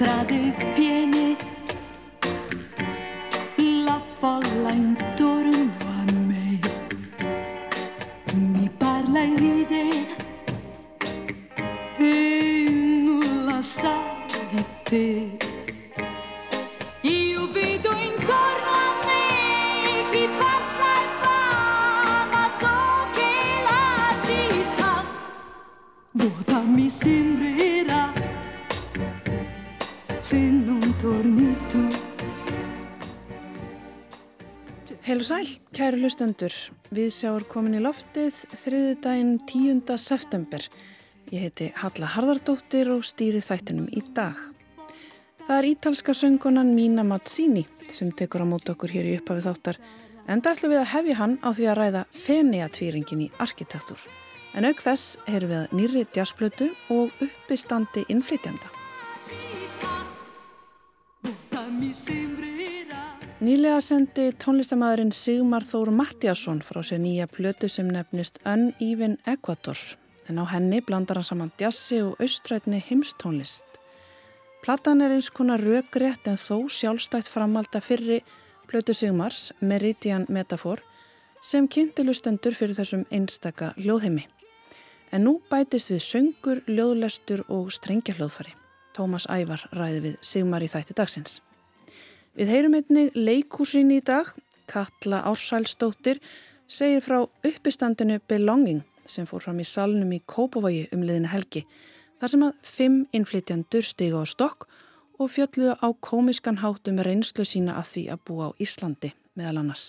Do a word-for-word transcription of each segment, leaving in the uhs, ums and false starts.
strade piene, la folla intorno a me mi parla e ride e nulla sa di te. Io vedo intorno a me chi passa e va, ma so che la città vuota mi sembrerà se non torni tu. Heil og sæl, kæru hlustendur. Viðsjár komin í loftið þriðjudaginn tíunda september. Ég heiti Halla Harðardóttir og stýri þættinum í dag. Það er ítalska söngkonan Mina Mazzini sem tekur á móti okkur hér í upphafi þáttar, enda ætlum við að hefja hann á því að ræða Feneyjatvíringin í arkitektúr. En auk þess heyrum við að nýrri djassplötu og uppistandi innflytjanda. Nýlega sendi tónlistarmaðurinn Sigmar Þór Matthíasson frá sér nýja plötu sem nefnist Uneven Equator, en á henni blandar hann saman djassi og austrænni heimstónlist. Platan er eins konar rökrétt en þó sjálfstætt framalda fyrri plötu Sigmars, Meridian Metaphor, sem kynnti hlustendur fyrir þessum einstaka hljóðheimi. En nú bætist við söngur, ljóðlestur og strengjahljóðfæri. Tómas Ævar ræði við Sigmar í þætti dagsins. Við heyrum einnig leikhúsrýni í dag. Katla Ársælsdóttir segir frá uppistandinu Belonging sem fór fram í salnum í Kópavogi um liðina helgi, þar sem að fimm innflytjendur stigu á stokk og fjölluðu á kómiskan hátt um reynslu sína að því að búa á Íslandi meðal annars.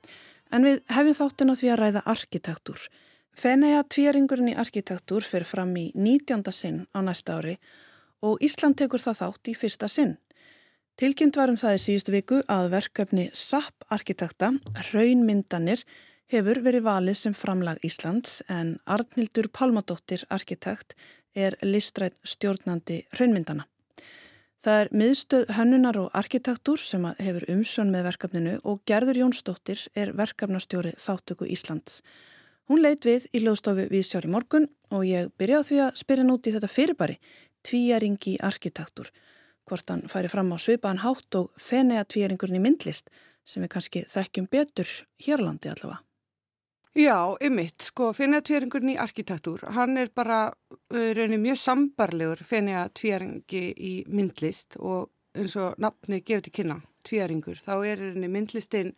En við hefjum þáttin á því að ræða arkitektúr. Feneyjatvíringurinn í arkitektúr fer fram í nítjánda sinn á næsta ári og Ísland tekur það þátt í fyrsta sinn. Tilkynnt var um það í síðustu viku að verkefni S A P arkitekta, Hraunmyndanir, hefur verið valið sem framlag Íslands en Arnhildur Pálmadóttir arkitekt er listræn stjórnandi hraunmyndana. Það er miðstöð hönnunar og arkitektúr sem hefur umsjón með verkefninu og Gerður Jónsdóttir er verkefnastjóri þáttöku Íslands. Hún leit við í hljóðstofu Viðsjár í morgun og ég byrjaði á því að spyrja út í þetta fyrirbæri, tvíæringi arkitektúr. Hvort hann færi fram á svipaðan hátt og Feneyjatvíringurinn í myndlist sem við kannski þekkjum betur hér á landi allavega. Já, einmitt, sko, Feneyjatvíringurinn í arkitektúr, hann er bara raunin mjög sambarlegur Feneyjatvíringi í myndlist og eins og nafni gefur til kynna, tvíæringur, þá er raunin myndlistin,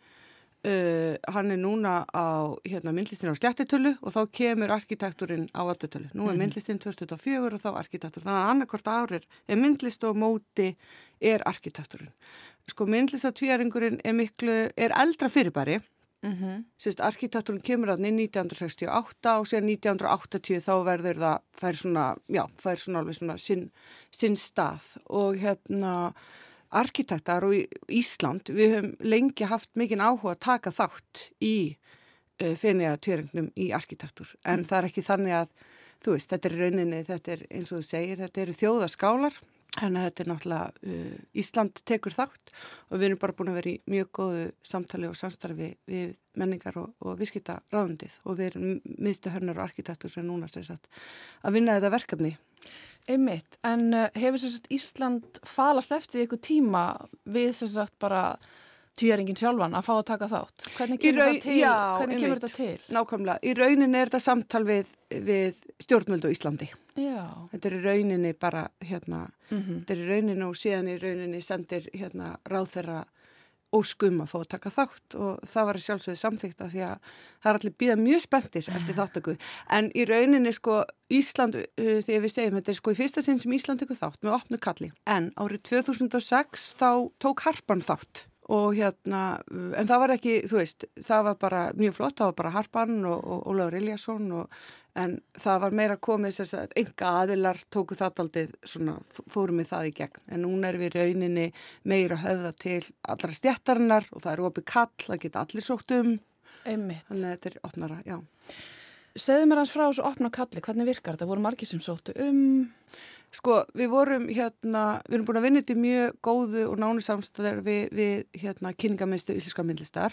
uh, hann er núna á, hérna, myndlistin á sléttutölu og þá kemur arkitektúrin á allutölu. Nú er myndlistin tvö þúsund tuttugu og fjögur og þá arkitektúr. Þannig að annarkvort árir er myndlist og móti er arkitektúrin. Sko, myndlistatvíæringurinn er miklu, er eldra fyrirbæri. Mm-hmm. Sérst, arkitektúrin kemur að nítján hundruð sextíu og átta og síðan nítján hundruð áttatíu þá verður það, fær svona, já, fær svona alveg svona sinn, sinn stað og hérna arkitektar og Ísland, við höfum lengi haft mikinn áhuga að taka þátt í uh, Feneyjatvíringnum í arkitektúr, en það er ekki þannig að, þú veist, þetta er rauninni, þetta er eins og þú segir, þetta eru þjóðaskálar, þannig að þetta er náttúrulega, uh, Ísland tekur þátt og við erum bara búin að vera í mjög góðu samtali og samstarfi við menningar og, og viðskiptaráðundið og við erum miðstu hönnar og arkitektur sem núna sem sagt að vinna þetta verkefni. Einmitt, en uh, hefur sem sagt Ísland falast eftir ykkur tíma við sem sagt bara tvíæringin sjálfan að fá að taka þátt? Hvernig kemur raun, þetta til? Já, Hvernig kemur þetta til? Nákvæmlega, í rauninni er þetta samtal við, við stjórnvöld á Íslandi. Já. Þetta er í rauninni bara, hérna, Mm-hmm. þetta er í rauninni og síðan í rauninni sendir, hérna, ráðherra óskum að fá að taka þátt og það var sjálfsögðu samþykkt að því að það er allir bíða mjög spenntir eftir þáttöku. En í rauninni, sko, Ísland, uh, þegar við segjum, þetta er sko í fyrsta sinn sem Ísland tekur þátt með opnu kalli. En árið tvö þúsund og sex þá tók Harpan þátt. Og hérna, en það var ekki, þú veist, það var bara mjög flott, það var bara Harpan og, og Ólafur Elíasson og, en það var meira komið þess að enga aðilar tóku það aldrei svona, fórum við það í gegn. En núna er við rauninni meira höfða til allra stjættarinnar og það er opið kall, það geta allir sótt um. Einmitt. Þannig að þetta er opnara, já. Segðu mér hans frá þessu opna kalli, hvernig virkar þetta? Voru margir sem sóttu um? Sko, við vorum hérna, við erum búin að vinna þetta í mjög góðu og nánu samstæðar við, við hérna kynningamiðstöð íslenskrar myndlistar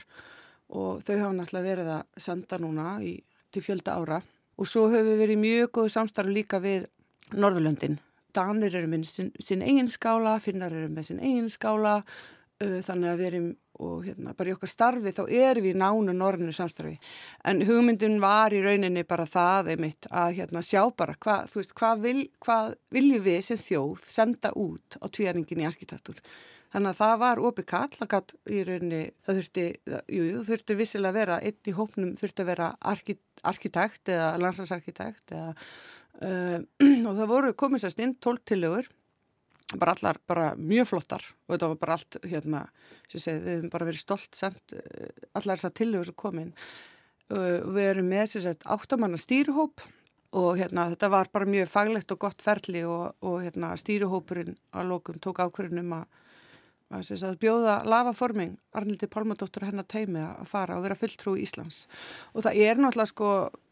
og þau hafa náttúrulega verið að senda núna í, til fjölda ára og svo höfum við verið í mjög góðu samstarf líka við Norðurlöndin Danir eru með sinn, sinn eigin skála, Finnar eru með sinn eigin skála, uh, þannig að við erum, og hérna, bara í okkar starfi þá erum við í nánu norrænu samstarfi. En hugmyndin var í rauninni bara það einmitt að hérna, sjá bara hvað, þú veist, hvað, vil, hvað viljum við sem þjóð senda út á tvíæringin í arkitektúr. Þannig að það var opið kall, það gat í rauninni, það þurfti, jú, jú, þurfti vissilega að vera, einn í hópnum þurfti að vera arki, arkitekt eða landslagsarkitekt eða, uh, og það voru komið sérst inn tólf tillögur, bara allar bara mjög flottar og þetta var bara allt, hérna, sem segi, við hefum bara verið stolt sent allar þessar tillögur sem kom inn. Uh, við erum með sérst áttamanna stýrihóp og hérna þetta var bara mjög faglegt og gott ferli og, og hérna stýrihópurinn að lokum tók ákvörðun um að að, að bjóða Lavaforming Arnhildi Pálmadóttur hennar teimi að fara og vera fulltrúi Íslands og það er náttúrulega sko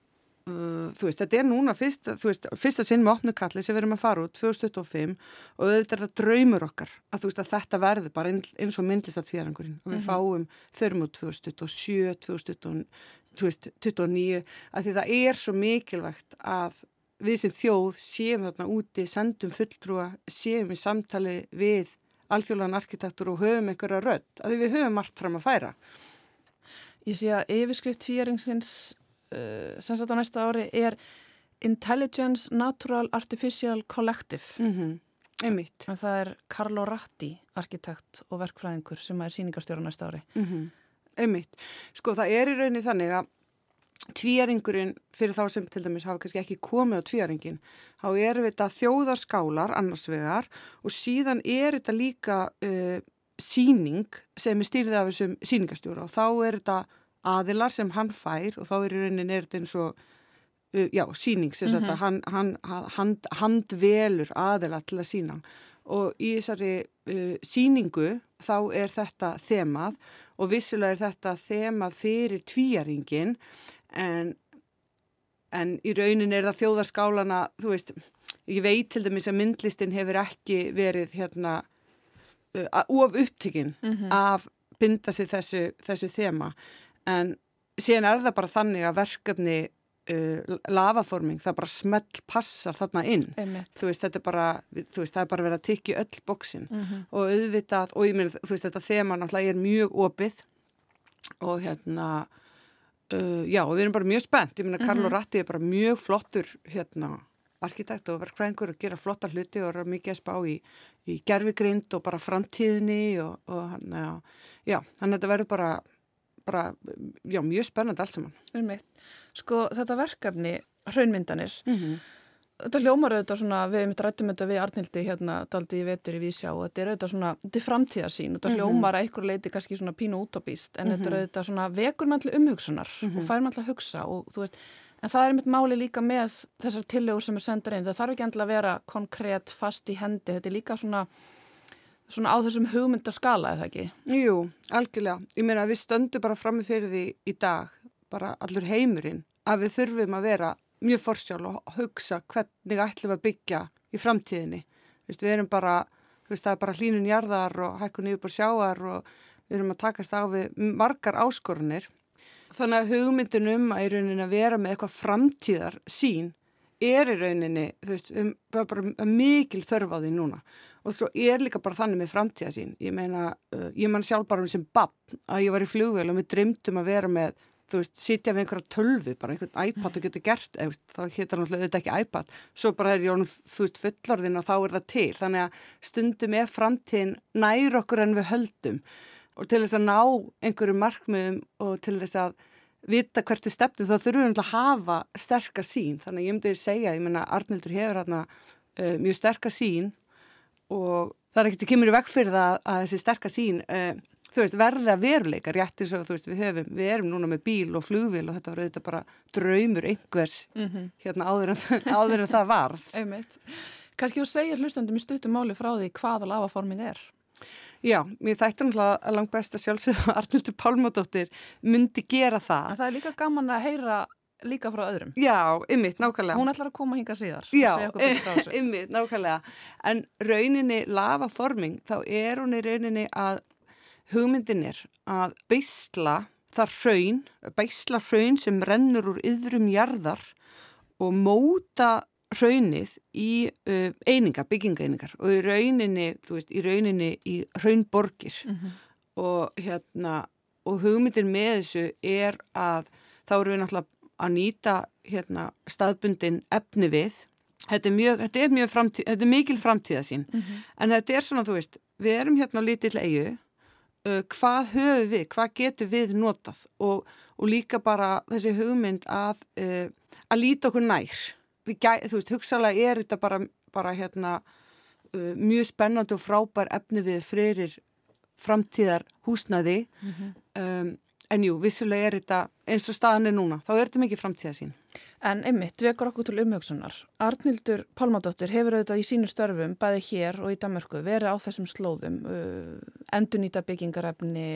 uh, þú veist, þetta er núna fyrst, þú veist, fyrsta sinn með opnukalli sem við erum að fara út tvö þúsund tuttugu og fimm og þetta er það draumur okkar að þú veist að þetta verður bara eins og myndlistartvíæringurinn og við mm-hmm. fáum förum út tvö þúsund tuttugu og sjö, tvö þúsund tuttugu og níu að því það er svo mikilvægt að við sem þjóð séum þarna úti, sendum fulltrúa, séum í samtali við alþjóðlegan arkitektur og höfum einhverja rödd, að því við höfum margt fram að færa. Ég sé að yfirskrift tvíæringsins uh, sem sagt á næsta ári er Intelligence Natural Artificial Collective. Mm-hmm. Einmitt. En það er Carlo Ratti, arkitekt og verkfræðingur sem er sýningarstjóri næsta ári. Mm-hmm. Einmitt. Sko það er í rauninni þannig að tvíæringurinn fyrir þá sem til dæmis hafa kannski ekki komið á tvíæringin, þá eru þetta þjóðarskálar annars vegar og síðan er þetta líka uh, sýning sem er stýrið af þessum sýningarstjóra og þá er þetta aðilar sem hann fær og þá er í rauninni er þetta eins og uh, já, sýning sem mm-hmm. hann, hann hand, handvelur aðila til að sýna og í þessari uh, sýningu þá er þetta þemað og vissulega er þetta þemað fyrir tvíæringin En, en í raunin er það þjóðarskálana, þú veist, ég veit til dæmis að myndlistin hefur ekki verið hérna uh, of upptekinn mm-hmm. af binda sig þessu, þessu þema. En síðan er það bara þannig að verkefni uh, Lavaforming, það bara smell passar þarna inn. Einmitt. Þú veist, þetta er bara, þú veist, það er bara verið að tikja öll bóksin mm-hmm. og auðvitað, og ég meina, þú veist, þetta þema náttúrulega er mjög opið og hérna Uh, já, og við erum bara mjög spennt. Ég meina, mm-hmm. Carlo Ratti er bara mjög flottur hérna, arkitekt og verkfræðingur og gera flotta hluti og er mikið að spá í, í gervigreind og bara framtíðinni og, og hann, já, já, þannig að þetta verður bara, bara, já, mjög spennandi allt saman. Einmitt. Sko, þetta verkefni, hraunmyndanir, Mhm. þetta hljómar auðvitað svona, við mitt rættum þetta við Arnhildi hérna daldi í vetur í Vísjá og þetta er auðvitað svona, þetta er framtíðarsýn og þetta Mm-hmm. hljómar að einhver leiti kannski svona pínu útópíst en Mm-hmm. þetta er auðvitað svona vekur mann til umhugsunar Mm-hmm. og fær mann til að hugsa og þú veist, en það er mitt máli líka með þessar tillögur sem er sendur inn, það þarf ekki endilega að vera konkrétt fast í hendi, þetta er líka svona svona á þessum hugmyndaskala eða ekki? Jú, algjörlega. Ég meina við stöndum bara frammi fyrir því í dag, bara allur heimurinn, að við þurfum að vera mjög forsjál og hugsa hvernig ætlum við að byggja í framtíðinni. Vist, við erum bara, þú veist, það er bara hlýnun jarðar og hækkun yfir bara sjáar og við erum að takast á við margar áskorunir. Þannig að hugmyndin um að í rauninni að vera með eitthvað framtíðar sín er í rauninni, þú veist, um, bara mikil þörf á því núna. Og svo er líka bara þannig með framtíðarsýn. Ég meina, uh, ég man sjálf bara um sem barn að ég var í flugvél og við dreymdum að vera með þú veist, sitja við einhverja tölvu, bara einhvern iPad og getur gert, eða, þá hétar náttúrulega þetta ekki iPad, svo bara er ég þú veist fullorðin og þá er það til, þannig að stundum er framtíðin nær okkur en við höldum og til þess að ná einhverju markmiðum og til þess að vita hvert er stefnið þá þurfum við að hafa sterkar sýn, þannig að ég myndi segja, ég meina Arnhildur hefur hérna uh, mjög sterkar sýn og það er ekkert sem kemur í veg fyrir það að þessi sterkar sýn uh, þú veist, verða veruleika, réttir svo, þú veist, við höfum, við erum núna með bíl og flugvél og þetta var auðvitað bara draumur einhvers Mm-hmm. hérna áður en, áður en það varð. Einmitt. Kannski þú segir hlustandum í stuttum máli frá því hvaða lavaforming er? Já, mér þætti náttúrulega langt best að sjálfsögðu að Arnhildur Pálmadóttir myndi gera það. En það er líka gaman að heyra líka frá öðrum. Já, ymmit, nákvæmlega. Hún ætlar að koma hinga síðar. Já, ymmit, nákvæmlega. En rauninni lavaforming, þá er hún í rauninni að hugmyndin er að beisla það hraun, beisla hraun sem rennur úr yðrum jarðar og móta hraunið í uh, eininga, byggingaeiningar og í rauninni, þú veist, í rauninni í hraunborgir mm-hmm. og hérna, og hugmyndin með þessu er að þá erum við náttúrulega að nýta hérna staðbundin efni við. Þetta er mjög, þetta er mjög framtíð, þetta er mikil framtíðasýn, mm-hmm. en þetta er svona, þú veist, við erum hérna á lítill eyju, uh, hvað höfum við, hvað getum við notað og, og líka bara þessi hugmynd að, uh, að líta okkur nær. Við gæ, þú veist, hugsalega er þetta bara, bara hérna uh, mjög spennandi og frábær efni við fyrir framtíðar húsnæði, mm-hmm. um, en jú, vissulega er þetta eins og staðan er núna, þá er þetta mikið framtíðasýn. En einmitt, vekur okkur til umhugsunar. Arnhildur Pálmadóttir hefur auðvitað í sínu störfum, bæði hér og í Danmörku, verið á þessum slóðum, uh, endurnýta byggingarefni,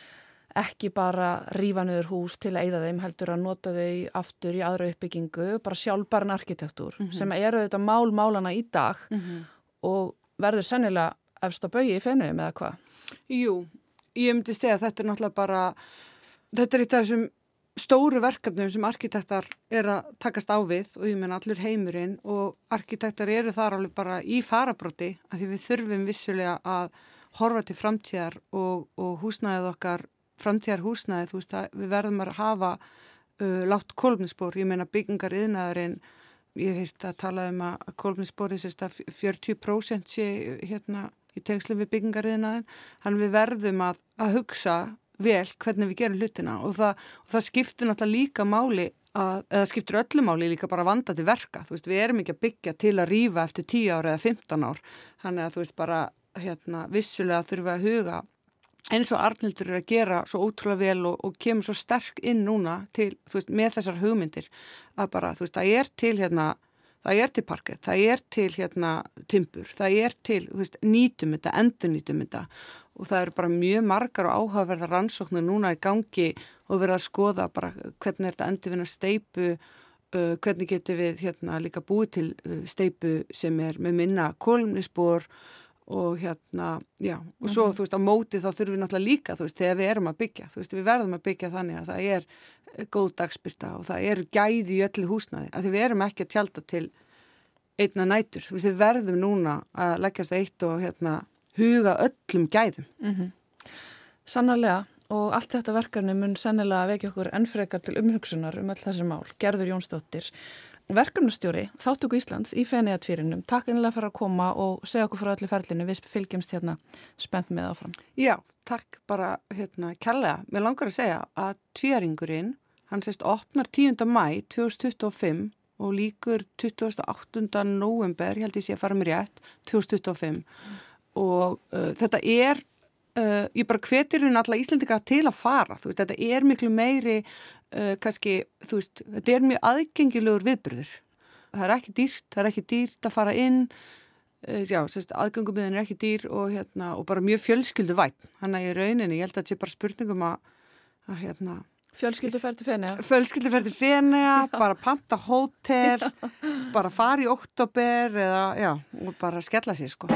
ekki bara rífa niður hús til að eyða þeim, heldur að nota þau aftur í aðra uppbyggingu, bara sjálfbæran arkitektúr, mm-hmm. sem eru auðvitað mál málana í dag mm-hmm. og verður sennilega efst á baugi í Feneyjum eða hvað? Jú, ég myndi segja að þetta er náttúrulega bara, þetta er eitt af þessum stóru verkefnum sem arkitektar er að takast á við og ég meina allur heimurinn og arkitektar eru þar alveg bara í farabróti af því við þurfum vissulega að horfa til framtíðar og, og húsnæðið okkar, framtíðar húsnæðið, þú veist að við verðum að hafa uh, lágt kolefnisspor, ég meina byggingar iðnaðurinn, ég heirt að tala um að kolefnissporið sérst að fjörutíu prósent sé hérna í tengslu við byggingar iðnaðin, hann við verðum að, að hugsa vel hvernig við gerum hlutina og það, og það skiptir náttúrulega líka máli að, eða skiptir öllu máli líka bara vanda til verka, þú veist, við erum ekki að byggja til að rífa eftir tíu ár eða fimmtán ár, þannig að þú veist bara hérna vissulega þurfum við að huga eins og Arnhildur er að gera svo ótrúlega vel og, og kemur svo sterk inn núna til, þú veist, með þessar hugmyndir að bara, þú veist, það er til hérna það er til parkett, það er til hérna timbur, það er til, þú veist, nýtum þetta, endurnýtum þetta og það eru bara mjög margar og áhugaverðar rannsóknir núna í gangi og verið að skoða bara hvernig er þetta endurvinna steypu, uh, hvernig getur við hérna líka búið til uh, steypu sem er með minna kolefnisspor og hérna, já, og svo, mm-hmm. þú veist, á móti þá þurfum við náttúrulega líka, þú veist, þegar við erum að byggja, þú veist, við verðum að byggja þannig að það er góð dagspyrta og það eru gæði í öllu húsnæði, af því við erum ekki að tjálta til einna nætur, þú veist, við verðum núna að leggjast eitt og hérna huga öllum gæðum. Mm-hmm. Sannarlega og allt þetta verkefni mun sennilega vekja okkur ennfrekar til umhugsunar um öll þessi mál. Gerður Jónsdóttir, verkefnastjóri Þáttöku Íslands í Feneyjatvírinum. Takk einlega fyrir að koma og segja okkur frá öllu ferlinu. Við fylgjumst hérna spennt með áfram. Já, takk bara hérna kærlega. Mér langar að segja að tvíringurinn, hann sést opnar tíunda maí tvö þúsund tuttugu og fimm og líkur tuttugasta og áttunda nóvember, ég held ég sé að fara mér rétt, tvö þúsund tuttugu og fimm. Mm. Og uh, þetta er, uh, ég bara hvetur hún alla Íslendinga til að fara, þú veist, þetta er miklu meiri, uh, kannski, þú veist, þetta er mjög aðgengilegur viðburður. Það er ekki dýrt, það er ekki dýrt að fara inn, uh, já, sérst, aðgöngumiðin er ekki dýr og, hérna, og bara mjög fjölskyldu væn. Þannig að í rauninni, ég held að þetta sé bara spurningum að, að hérna, Fjölskylduferð til Feneyja. Fjölskylduferð til Feneyja, bara panta hótel, bara fara í október eða, já, og bara skella sér, sko.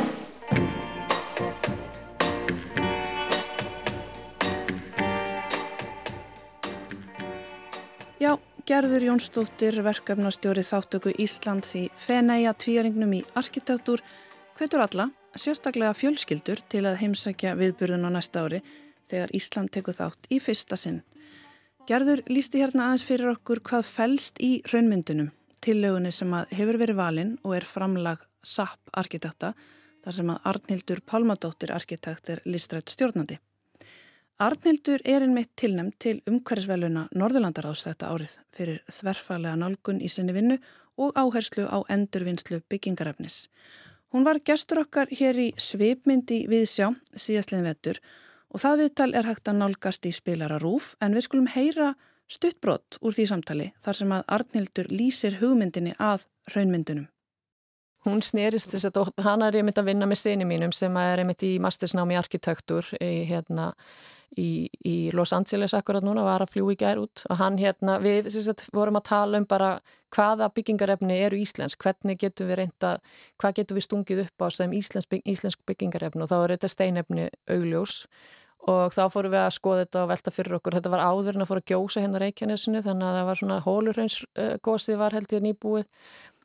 Já, Gerður Jónsdóttir, verkefnastjóri Þáttöku Íslands í Feneyjatvíringnum í arkitektúr, hvetur alla, sérstaklega fjölskyldur til að heimsækja viðburðun á næsta ári þegar Ísland tekur þátt í fyrsta sinn. Gerður lýsti hérna aðeins fyrir okkur hvað felst í hraunmyndunum, tillögunni sem að hefur verið valinn og er framlag S A P arkitekta, þar sem að Arnhildur Pálmadóttir arkitekt er listrænt stjórnandi. Arnhildur er einmitt tilnefnd til umhverfisverðlauna Norðurlandaráðs þetta árið fyrir þverfaglega nálgun í sinni vinnu og áherslu á endurvinnslu byggingarefnis. Hún var gestur okkar hér í svipmynd í Viðsjá síðastliðin vetur og það viðtal er hægt að nálgast í spilara RÚV en við skulum heyra stuttbrot úr því samtali þar sem að Arnhildur lýsir hugmyndinni að hraunmyndunum. Hún snerist þess að hana er einmitt að vinna með syni mínum sem er einmitt í mastersnámi í arkitektúr í, hérna, í, í Los Angeles akkurat núna, var að fljúga í gær út og hann hérna, við sagt, vorum að tala um bara hvaða byggingarefni eru íslensk, hvernig getum við reynda, hvað getum við stungið upp á sem íslensk, íslensk byggingarefni og þá er þetta steinefni augljós og þá fórum við að skoða þetta og velta fyrir okkur, þetta var áður en að fóra að gjósa hérna á Reykjanesinu þannig að það var svona hólurhraunnsgosið var held ég nýbúið.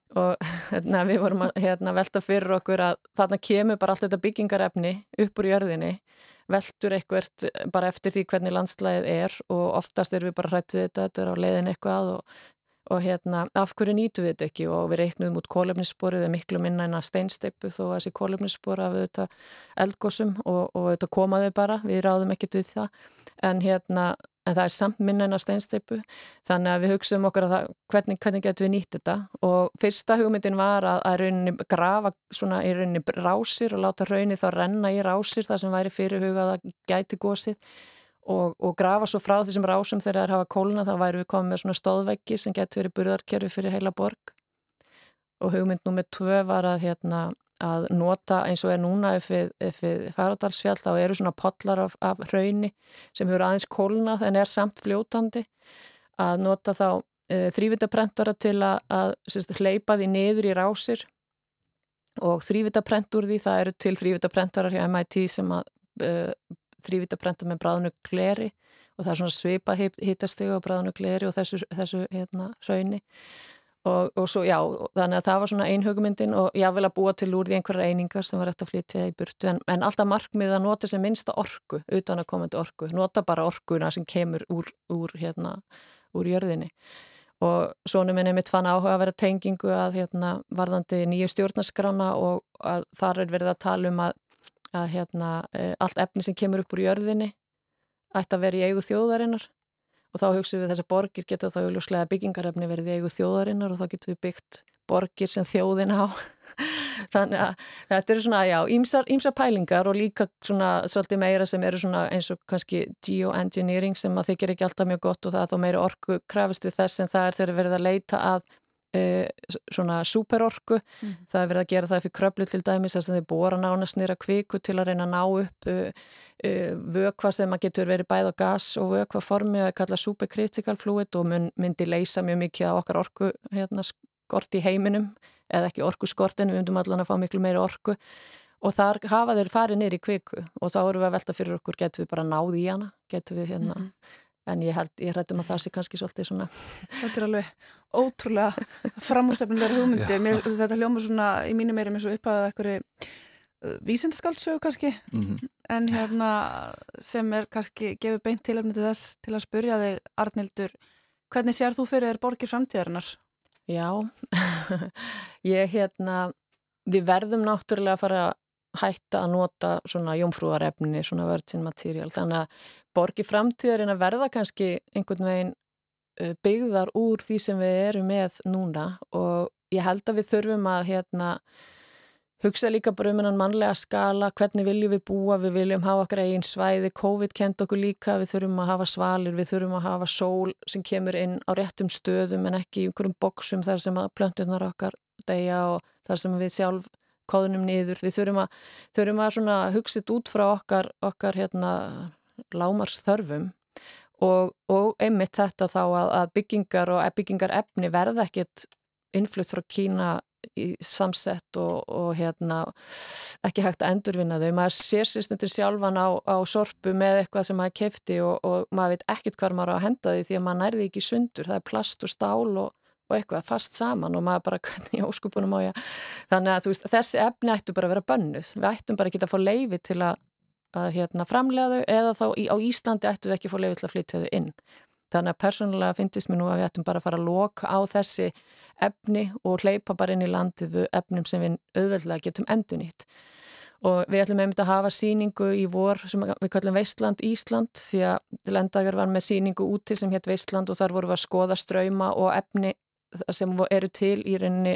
og hérna, við vorum að hérna, velta fyrir okkur að þarna kemur bara allt þetta byggingarefni upp úr jörðinni, veltur eitthvað bara eftir því hvernig landslæðið er og oftast erum við bara hrættið þetta, þetta er á leiðin eitthvað og, og hérna, af hverju nýtum við þetta ekki og við reiknum út kolefnissporið er miklu minna en að steinsteipu þó að þessi kolefnisspor af þetta eldgosum og, og þetta komaðu bara, við ráðum ekkert við það, en hérna en það er samt minna en að steinsteipu þannig að við hugsaum okkur að það, hvernig, hvernig getum við nýtt þetta og fyrsta hugmyndin var að, að rauninni grafa svona í rauninni rásir og láta raunni þá renna í rásir það sem væri fyrirhugað að gæti gosið og, og grafa svo frá þessum rásum þegar það hafa kólna þá væri við komið með svona stóðveggi sem geti verið burðarkerfi fyrir heila borg og hugmynd númer tvö var að hérna að nota eins og er núna ef við, ef við Fagradalsfjall þá eru svona pollar af, af hrauni sem hefur aðeins kólnað en er samt fljótandi að nota þá e, þrívitaprentara til að, að sérst, hleypa því niður í rásir og þrívitaprent úr því það eru til þrívitaprentarar hjá M I T sem að e, þrívitaprenta með bráðnu gleri og það er svona svipað hitastig og bráðnu gleri og þessu, þessu hérna, hrauni Og, og svo, já, þannig að það var svona ein hugmyndin og ég vil að búa til úr því einhverjar einingar sem var eftir að flytja í burtu en, en alltaf markmið að nota sem minnsta orku utan að komandi orku, nota bara orkuna sem kemur úr, úr, hérna, úr jörðinni og svona minn er mitt fann áhuga að vera tengingu að hérna, varðandi nýju stjórnarskrána og að þar er verið að tala um að, að hérna, allt efni sem kemur upp úr jörðinni ætti að vera í eigu þjóðarinnar og þá hugsaum við þessar borgir geta þá augljóslega byggingarefni verið í eigu þjóðarinnar og þá getum við byggt borgir sem þjóðin á. Þannig að þetta eru svona, já, ýmsar, ýmsar pælingar og líka svona svolítið meira sem eru svona eins og kannski geoengineering sem að þykir ekki alltaf mjög gott og það er þá meira orku krafist við þess en það er þegar verið að leita að uh, svona superorku. Mm. Það er verið að gera það fyrir Kröflu til dæmis þess að þeir bora nánast niður að kviku til að reyna að ná upp uh, vökva sem að getur verið bæð á gas og vökva formi að kalla supercritical fluid og mun, myndi leysa mjög mikið á okkar orku hérna, skort í heiminum eða ekki orku skort en við myndum allan að fá miklu meiri orku og þar hafa þeir farið niður í kviku og þá erum við að velta fyrir okkur getum við bara náð í hana getum við hérna mm -hmm. en ég held, ég hrættum að það sé kannski svolítið svona Þetta er alveg ótrúlega framúrstefnilegar hugmyndi Mér, þetta hljómar svona í mínum meira með svo upphæðað einhverju vísindaskaldsögu kannski mm -hmm. en hérna sem er kannski gefur beint tilefni til þess til að spyrja þig Arnhildur hvernig sér þú fyrir þér borgir framtíðarinnar? Já ég hérna við verðum náttúrulega að fara að hætta að nota svona jómfrúarefni svona virgin material þannig að borgir framtíðarinnar verða kannski einhvern veginn byggðar úr því sem við erum með núna og ég held að við þurfum að hérna hugsa líka bara um hennan mannlega skala, hvernig viljum við búa, við viljum hafa okkar eigin svæði, COVID kent okkur líka, við þurfum að hafa svalir, við þurfum að hafa sól sem kemur inn á réttum stöðum en ekki í einhverjum boxum þar sem að plönturnar okkar deyja og þar sem við sjálf kóðunum niður, við þurfum að, þurfum að svona hugsa þetta út frá okkar, okkar hérna lámars þörfum og, og einmitt þetta þá að, að byggingar og byggingar efni verða ekkit innflutt frá Kína í samsett og, og hérna ekki hægt að endurvinna þau. Maður sér sér stundur sjálfan á, á sorpu með eitthvað sem maður keypti og, og maður veit ekkit hvað maður á að henda því því að maður nærði ekki sundur. Það er plast og stál og, og eitthvað fast saman og maður bara hvernig í óskupunum á ég. Þannig að þú veist, þessi efni ættu bara að vera bönnuð. Við ættum bara ekki að fá leyfi til að, að hérna, framlega þau eða þá í, á Íslandi ættum við ekki að fá leyfi til að flytja þau inn. Þannig að persónulega finnst mér nú að við ættum bara að fara að loka á þessi efni og hleypa bara inn í landið við efnum sem við auðveldlega getum endurnýtt. Og við ætlum einmitt að hafa sýningu í vor sem við kallum Veistland Ísland því að Lendager var með sýningu úti sem hétt Veistland og þar vorum við að skoða strauma og efni sem eru til í rauninni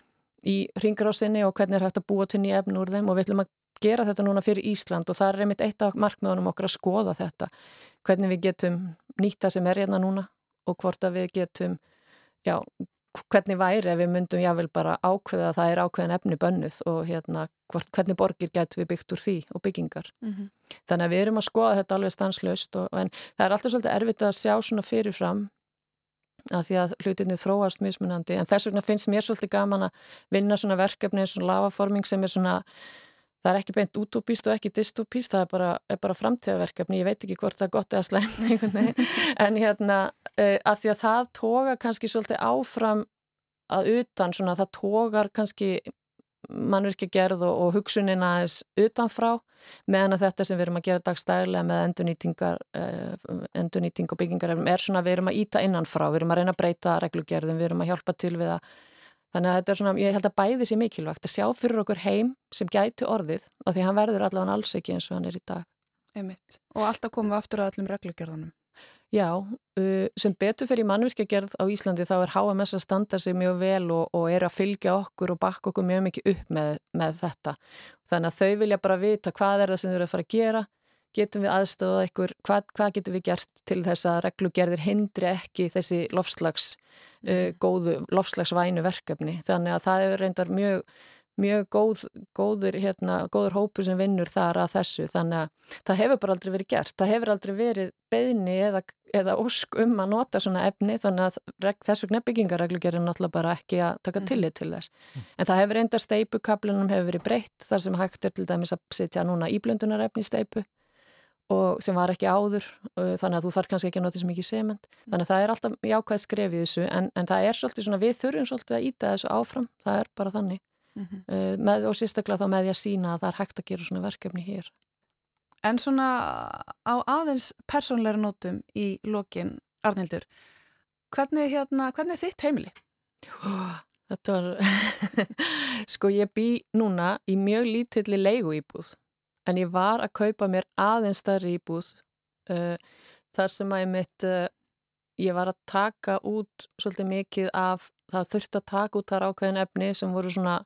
í hringrásinni og hvernig er hægt að búa til nýja efni úr þeim og við ætlum að gera þetta núna fyrir Ísland og það er einmitt eitt af markmiðunum okkar að skoða þetta hvernig við getum nýta sem er hérna núna og hvort að við getum já, hvernig væri ef við myndum jável bara ákveða að það er ákveðin efni bönnuð og hérna hvort, hvernig borgir getum við byggt úr því og byggingar. Mm-hmm. Þannig að við erum að skoða þetta alveg stanslaust og en það er alltaf svolítið erfitt að sjá svona fyrirfram að því að hlutinni þróast mismunandi en þess vegna finnst mér svolítið gaman að vinna svona verkefni eins og lavaforming sem er svona það er ekki beint útópíst og ekki dystopíst, það er bara, er bara framtíðaverkefni, ég veit ekki hvort það er gott eða slæmt en hérna uh, að því að það toga kannski svolítið áfram að utan svona það tógar kannski mannvirkjagerð og, og hugsunin aðeins utanfrá meðan að þetta sem við erum að gera dagstæðilega með endurnýtingar, uh, endurnýting og byggingarefnum er svona við erum að íta innanfrá, við erum að reyna að breyta reglugerðum, við erum að hjálpa til við að þannig að þetta er svona, ég held að bæði sé mikilvægt að sjá fyrir okkur heim sem gæti orðið af því hann verður allavega alls ekki eins og hann er í dag. Einmitt. Og alltaf komum við aftur að öllum reglugerðunum. Já, uh, sem betur fyrir mannvirkjagerð á Íslandi þá er H M S að standa sig mjög vel og, og er að fylgja okkur og bakka okkur mjög mikið upp með, með þetta. Þannig að þau vilja bara vita hvað er það sem þau eru að fara að gera, getum við aðstofað ykkur, hvað, hvað getum við gert til þess að reglugerðir hindri ekki þessi lofslags, uh, góðu, lofslagsvænu verkefni. Þannig að það er reyndar mjög mjög góð, góður, hérna, góður hópur sem vinnur þar að þessu þannig að það hefur bara aldrei verið gert það hefur aldrei verið beiðni eða, eða ósk um að nota svona efni þannig að þessu byggingarreglugerðin náttúrulega bara ekki að taka tillit til þess mm. en það hefur reyndar steipukaflunum hefur verið breytt þar sem hægt er til dæmis að setja núna íblöndunarefni í steipu og sem var ekki áður þannig að þú þarf kannski ekki að nota svo mikið sement þannig að það er alltaf jákvæð skref í þessu en, en það er svolítið svona við þurfum svolítið að íta þessu áfram það er bara þannig Mm-hmm. Uh, með, og sérstaklega þá með því að sína að það er hægt að gera svona verkefni hér. En svona á aðeins persónleira nótum í lokin, Arnhildur, hvernig, hérna, hvernig er þitt heimili? Oh, þetta var, sko ég bý núna í mjög lítilli leiguíbúð en ég var að kaupa mér aðeins stærri íbúð uh, þar sem að ég mitt, uh, ég var að taka út svolítið mikið af, það þurfti að taka út þar ákveðin efni sem voru svona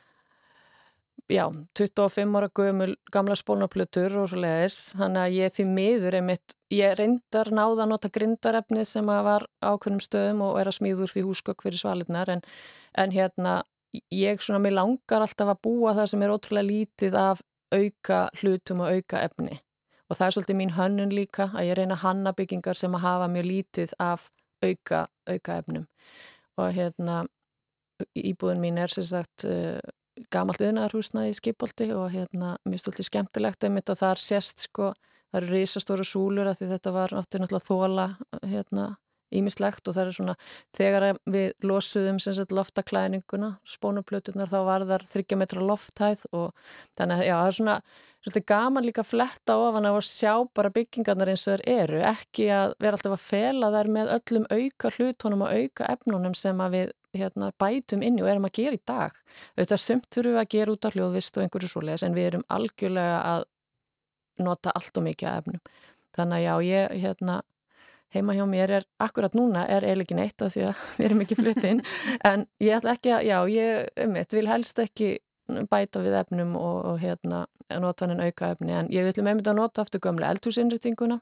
já, tuttugu og fimm ára gömul gamla spónarplötur og svo leiðis þannig að ég því miður einmitt ég reyndar náða að nota grindarefni sem að var ákveðnum stöðum og er að smíða úr því húsgögn fyrir svalirnar en, en hérna ég svona mig langar alltaf að búa það sem er ótrúlega lítið af auka hlutum og auka efni og það er svolítið mín hönnun líka að ég reyna að hanna byggingar sem að hafa mjög lítið af auka, auka efnum og hérna íbúðin mín er sem sagt uh, gamalt iðnaðarhúsnæði í Skipholti og hérna mér stoltið skemmtilegt einmitt að þar sést sko, það eru risastóra súlur að því þetta var náttúrulega þóla hérna ýmislegt og það er svona þegar við losuðum sem sagt loftaklæðninguna, spónuplöturnar þá var þar þriggja metra lofthæð og þannig að já það er svona svolítið gaman líka að fletta ofan af að sjá bara byggingarnar eins og þær eru, ekki að vera alltaf að fela þær með öllum auka hlutunum og auka efnunum sem að við hérna, bætum inni og erum að gera í dag. Auðvitað sumt þurfum við að gera út af hljóðvist og einhverju svoleiðis en við erum algjörlega að nota allt og mikið af efnum. Þannig að já, ég hérna, heima hjá mér er, akkurat núna er eiginlega ekki neitt af því að við erum ekki flutt inn en ég ætla ekki að, já, ég um eitt vil helst ekki bæta við efnum og, og hérna, nota hann en auka efni en ég vil með mynda að nota aftur gömlega eldhúsinnréttinguna.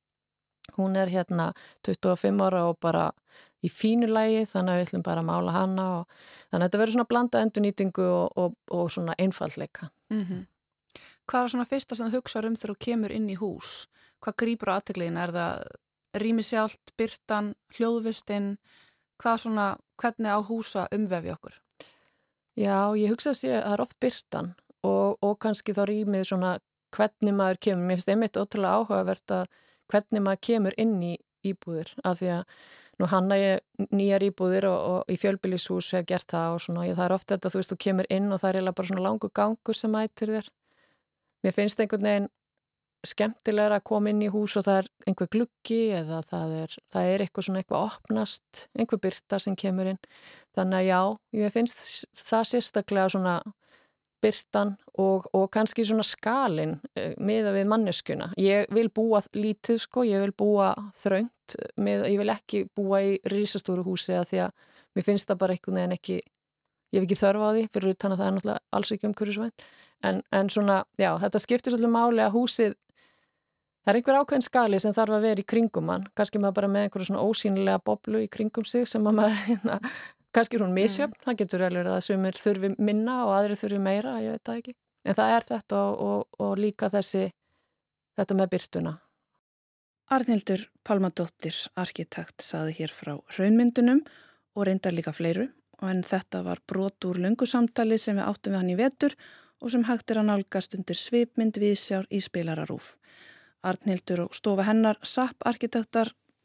Hún er hérna tuttugu og fimm ára og bara í fínu lagi þannig að við ætlum bara að mála hana og þannig að þetta verður svona blanda endurnýtingu og, og, og svona einfaldleika. Mm-hmm. Hvað er svona fyrsta sem þú hugsaður um þegar þú kemur inn í hús? Hvað grípur á athygliðina? Er það rými sjálft, birtan, hljóðvistin? Hvað svona, hvernig á húsa umvefi okkur? Já, ég hugsa að það er oft birtan og, og kannski þá rýmið svona hvernig maður kemur. Mér finnst einmitt ótrúlega áhugavert að hvernig maður kemur inn í íbúðir af því að nú hanna ég nýjar íbúðir og, og í fjölbýlishús hef gert það og svona, ég, það er oft þetta, þú veist, þú kemur inn og það er eiginlega bara svona langur gangur sem mætir þér. Mér finnst einhvern veginn skemmtilegra að koma inn í hús og það er einhver gluggi eða það er, það er eitthvað svona eitthvað opnast, einhver birta sem kemur inn. Þannig að já, ég finnst það sérstaklega svona birtan og, og kannski svona skalin miða við manneskuna. Ég vil búa lítið sko, ég vil búa þröngt, með, ég vil ekki búa í risastóru húsi að því að mér finnst það bara einhvern veginn ekki, ég hef ekki þörf á því fyrir utan að það er náttúrulega alls ekki umhverfisvænt. En, en svona, já, þetta skiptir svolítið máli að húsið, það er einhver ákveðin skali sem þarf að vera í kringum hann, kannski maður bara með einhverju svona ósýnilega boblu í kringum sig sem maður hérna kannski er hún misjöfn, mm. það getur vel verið að sumir þurfi minna og aðri þurfi meira, ég veit það ekki. En það er þetta og, og, og líka þessi, þetta með birtuna. Arnhildur Pálmadóttir, arkitekt, saði hér frá hraunmyndunum og reyndar líka fleiru. En þetta var brot úr löngusamtali sem við áttum við hann í vetur og sem hægt er að nálgast undir svipmynd viðsjár í spilararúf. Arnhildur og stofa hennar S A P arkitektar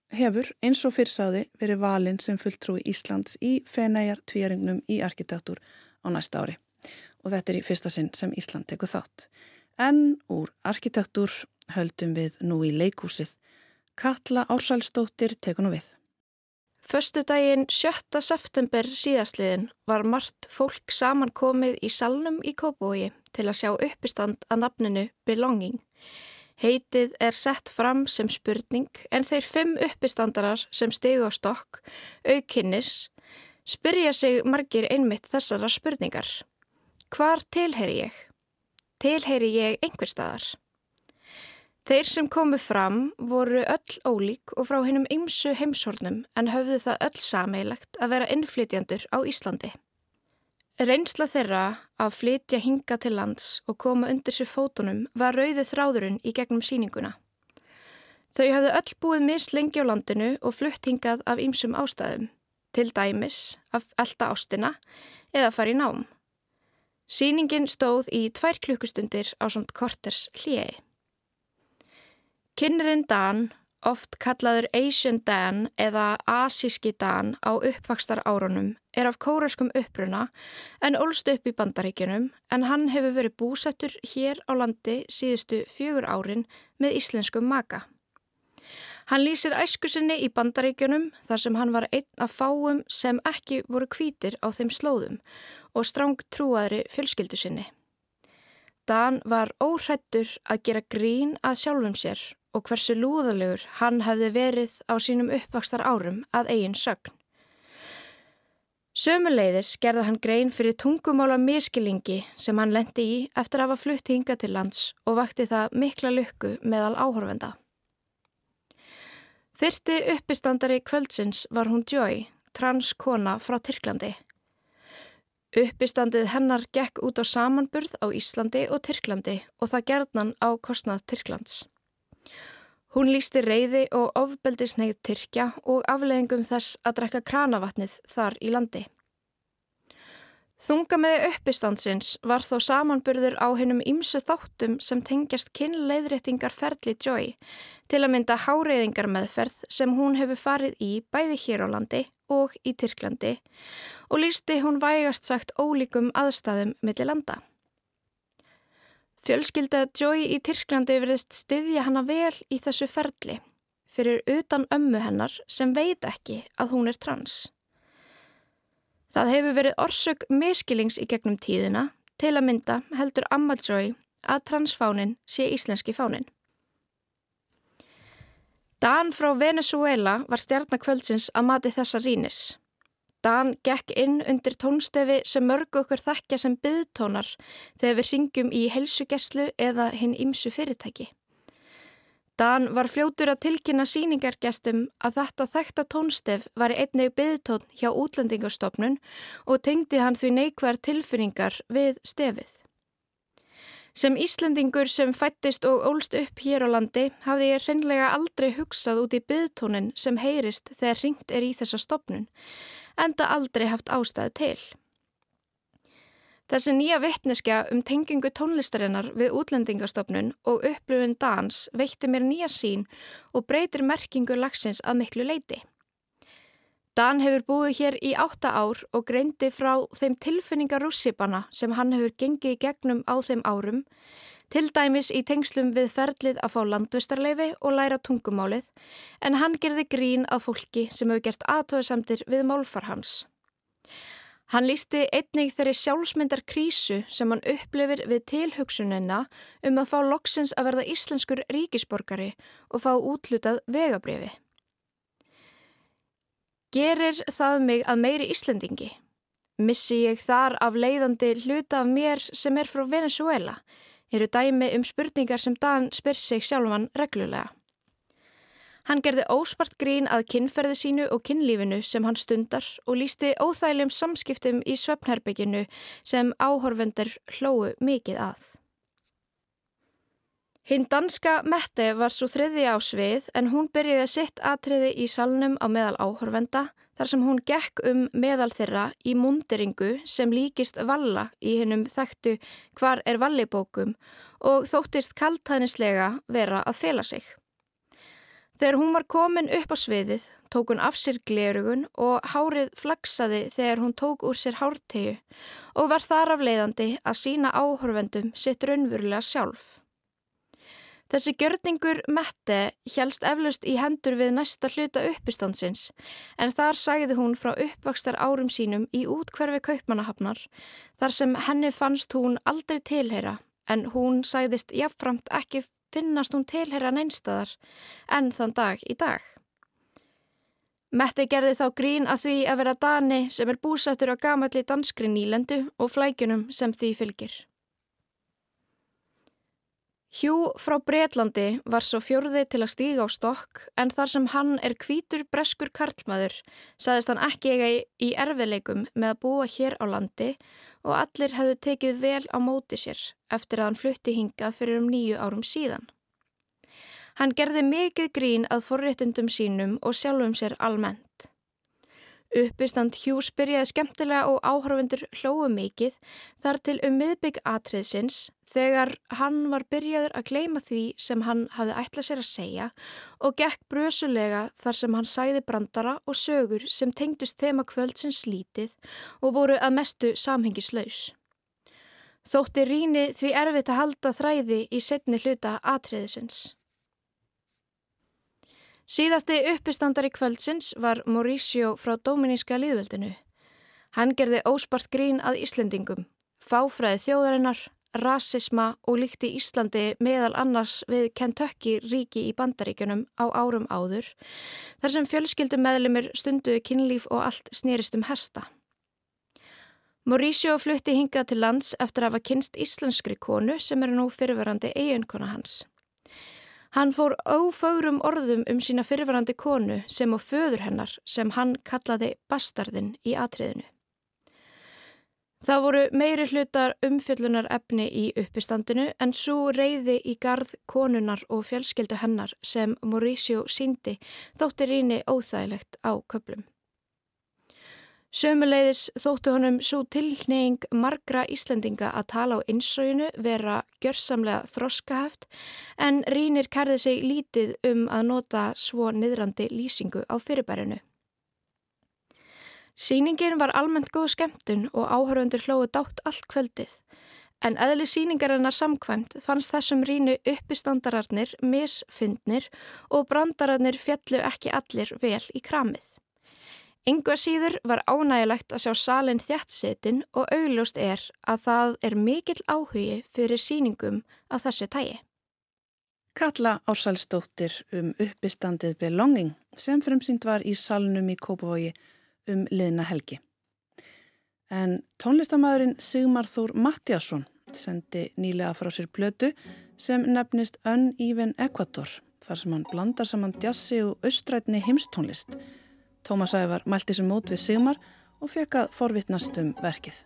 hefur eins og fyrrsáði verið valinn sem fulltrúi Íslands í Feneyjar-tvíæringnum í arkitektúr á næsta ári. Og þetta er í fyrsta sinn sem Ísland tekur þátt. En úr arkitektúr höldum við nú í leikhúsið. Katla Ársælsdóttir tekur nú við. Föstudaginn sjötta september síðastliðin var margt fólk samankomið í salnum í Kópavogi til að sjá uppistand að nafninu Belonging. Heitið er sett fram sem spurning en þeir fimm uppistandarar sem stigu á stokk, aukinnis, spyrja sig margir einmitt þessara spurningar. Hvar tilheyri ég? Tilheyri ég einhver staðar? Þeir sem komu fram voru öll ólík og frá hinum ýmsu heimshornum en höfðu það öll sameiginlegt að vera innflytjendur á Íslandi. Reynsla þeirra að flytja hinga til lands og koma undir sér fótunum var rauði þráðurinn í gegnum sýninguna. Þau höfðu öll búið mislengi á landinu og flutt hingað af ýmsum ástæðum, til dæmis af elta ástina eða fara í nám. Sýningin stóð í tvær klukkustundir á samt korters hléi. Kynnirinn Dan, oft kallaður Asian Dan eða asíski Dan á uppvaxtar árunum, er af kóreskum uppruna en ólst upp í Bandaríkjunum en hann hefur verið búsettur hér á landi síðustu fjögur árin með íslenskum maka. Hann lýsir æsku sinni í Bandaríkjunum þar sem hann var einn af fáum sem ekki voru hvítir á þeim slóðum og strang trúaðri fjölskyldu sinni. Dan var óhræddur að gera grín að sjálfum sér og hversu lúðalegur hann hefði verið á sínum uppvaxtar árum að eigin sögn. Sömuleiðis gerði hann grein fyrir tungumála miskilingi sem hann lenti í eftir að hafa flutt hingað til lands og vakti það mikla lukku meðal áhorfenda. Fyrsti uppistandari kvöldsins var hún Joy, transkona frá Tyrklandi. Uppistandið hennar gekk út á samanburð á Íslandi og Tyrklandi og það gjarnan á kostnað Tyrklands. Hún lýsti reiði og ofbeldishneigð Tyrkja og afleiðingum þess að drekka kranavatnið þar í landi. Þungamiði uppistandsins var þó samanburður á hinum ýmsu þáttum sem tengjast kynleiðréttingarferli Joy, til að mynda háreiðingarmeðferð sem hún hefur farið í bæði hér á landi og í Tyrklandi og lýsti hún vægast sagt ólíkum aðstæðum milli landa. Fjölskylda Joy í Tyrklandi virðist styðja hana vel í þessu ferli, fyrir utan ömmu hennar sem veit ekki að hún er trans. Það hefur verið orsök miskilings í gegnum tíðina, til að mynda heldur amma Joy að transfánin sé íslenski fánin. Dan frá Venezuela var stjarna kvöldsins að mati þessa rýnis. Dan gekk inn undir tónstefi sem mörg okkur þekkja sem biðtónar þegar við hringjum í heilsugæslu eða hinn ýmsu fyrirtæki. Dan var fljótur að tilkynna sýningargestum að þetta þekkta tónstef var einnig biðtón hjá Útlendingastofnun og tengdi hann því neikvæðar tilfinningar við stefið. Sem Íslendingur sem fæddist og ólst upp hér á landi hafði ég hreinlega aldrei hugsað út í biðtónin sem heyrist þegar hringt er í þessa stofnun, enda aldrei haft ástæðu til. Þessi nýja vitneskja um tengingu tónlistarinnar við Útlendingastofnun og upplifun Dans veitti mér nýja sýn og breytir merkingu lagsins að miklu leyti. Dan hefur búið hér í átta ár og greindi frá þeim tilfinningarússipana sem hann hefur gengið í gegnum á þeim árum, til dæmis í tengslum við ferlið að fá landvistarleyfi og læra tungumálið, en hann gerði grín að fólki sem hefur gert athugasemdir við málfar hans. Hann lýsti einnig þeirri sjálfsmyndar krísu sem hann upplifir við tilhugsunina um að fá loksins að verða íslenskur ríkisborgari og fá útlutað vegabréfi. Gerir það mig að meiri Íslendingi? Missi ég þar af leiðandi hluta af mér sem er frá Venezuela? Eru dæmi um spurningar sem Dan spyr sig sjálfan reglulega. Hann gerði óspart grín að kynferði sínu og kynlífinu sem hann stundar og lýsti óþægilegum samskiptum í svefnherberginu sem áhorfendur hlógu mikið að. Hinn danska Mette var svo þriðja á svið en hún byrjaði sitt atriði í salnum á meðal áhorfenda þar sem hún gekk um meðal þeirra í múnderingu sem líkist Valla í hinnum þekktu Hvar er Valli bókum og þóttist kaldhæðnislega vera að fela sig. Þegar hún var komin upp á sviðið, tók hún af sér glerugun og hárið flaksaði þegar hún tók úr sér hárteyju og var þar af leiðandi að sýna áhorfendum sitt raunverulega sjálf. Þessi gjörningur Mette hélst eflaust í hendur við næsta hluta uppistandsins, en þar sagði hún frá uppvaxtar árum sínum í úthverfi Kaupmannahafnar, þar sem henni fannst hún aldrei tilheyra, en hún sagðist jafnframt ekki finnast hún tilheyra neinstaðar en þann dag í dag. Mette gerði þá grín að því að vera Dani sem er búsettur á gamalli danskri nýlendu og flækjunum sem því fylgir. Hugh frá Bretlandi var svo fjórði til að stíga á stokk, en þar sem hann er hvítur breskur karlmaður, sagðist hann ekki eiga í erfiðleikum með að búa hér á landi og allir hefðu tekið vel á móti sér eftir að hann flutti hingað fyrir um níu árum síðan. Hann gerði mikið grín að forréttindum sínum og sjálfum sér almennt. Uppistand Hughes byrjaði skemmtilega og áhorfendur hlógu mikið þar til um miðbik atriðsins þegar hann var byrjaður að gleyma því sem hann hafði ætlað sér að segja og gekk brösulega þar sem hann sagði brandara og sögur sem tengdust þema kvöldsins lítið og voru að mestu samhengislaus. Þótti Rýni því erfitt að halda þræði í seinni hluta atriðisins. Síðasti uppistandari kvöldsins var Mauricio frá Dóminíska lýðveldinu. Hann gerði óspart grín að Íslendingum, fáfræði þjóðarinnar, rasisma og líkti Íslandi meðal annars við Kentucky ríki í Bandaríkjunum á árum áður, þar sem fjölskyldumeðlimir stunduðu kynlíf og allt snerist um hesta. Mauricio flutti hingað til lands eftir að hafa kynst íslenskri konu sem er nú fyrrverandi eiginkona hans. Hann fór ófögrum orðum um sína fyrrverandi konu sem og föður hennar sem hann kallaði bastardinn í atriðinu. Það voru meiri hlutar umfjöllunar efni í uppistandinu en svo reiði í garð konunar og fjölskyldu hennar sem Mauricio sýndi þótti Rýni óþægilegt á köflum. Sömuleiðis þóttu honum svo tilhneiging margra Íslendinga að tala á innsoginu vera gjörsamlega þroskaheft en Rýnir kærði sig lítið um að nota svo niðrandi lýsingu á fyrirbærinu. Sýningin var almennt góð skemmtun og áhorfendur hlógu dátt allt kvöldið, en eðli sýningarinnar samkvæmt fannst þessum Rýnu uppistandararnir misfundnir og brandararnir fjallu ekki allir vel í kramið. Engu að síður var ánægilegt að sjá salinn þéttsetin og augljóst er að það er mikill áhugi fyrir sýningum af þessu tagi. Katla Ársælsdóttir um uppistandið Belonging sem frumsýnt var í salnum í Kópavogi um liðna helgi. En tónlistarmaðurinn Sigmar Þór Matthíasson sendi nýlega frá sér plötu sem nefnist Uneven Equator, þar sem hann blandar saman djassi og austrænni heimstónlist. Tómas Ævar mælti sem mót við Sigmar og fekk að forvitnast um verkið.